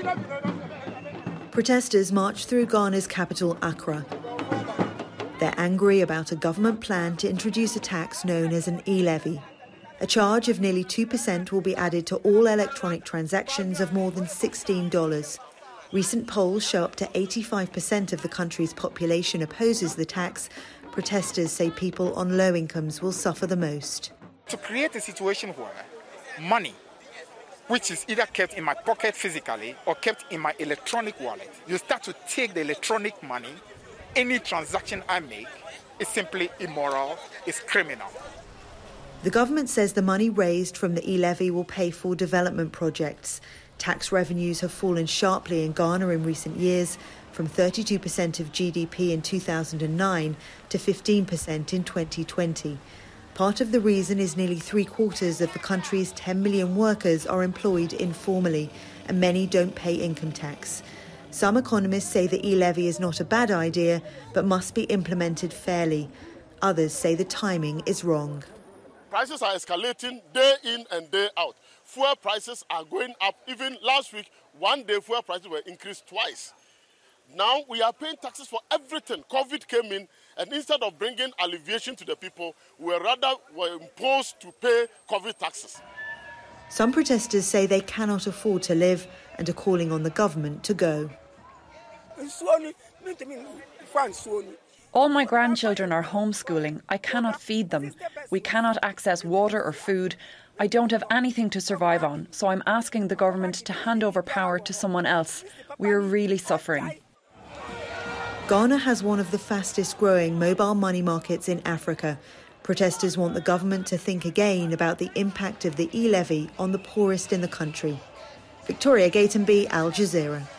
Protesters marched through Ghana's capital, Accra. They're angry about a government plan to introduce a tax known as an e-levy. A charge of nearly 2% will be added to all electronic transactions of more than $16. Recent polls show up to 85% of the country's population opposes the tax. Protesters say people on low incomes will suffer the most. To create a situation where money, which is either kept in my pocket physically or kept in my electronic wallet, you start to take the electronic money. Any transaction I make is simply immoral, it's criminal. The government says the money raised from the e-levy will pay for development projects. Tax revenues have fallen sharply in Ghana in recent years, from 32% of GDP in 2009 to 15% in 2020. Part of the reason is nearly three-quarters of the country's 10 million workers are employed informally, and many don't pay income tax. Some economists say the e-levy is not a bad idea, but must be implemented fairly. Others say the timing is wrong. Prices are escalating day in and day out. Fuel prices are going up. Even last week, one day fuel prices were increased twice. Now we are paying taxes for everything. COVID came in, and instead of bringing alleviation to the people, we were imposed to pay COVID taxes. Some protesters say they cannot afford to live and are calling on the government to go. All my grandchildren are homeschooling. I cannot feed them. We cannot access water or food. I don't have anything to survive on, so I'm asking the government to hand over power to someone else. We are really suffering. Ghana has one of the fastest growing mobile money markets in Africa. Protesters want the government to think again about the impact of the e-levy on the poorest in the country. Victoria Gatenby, Al Jazeera.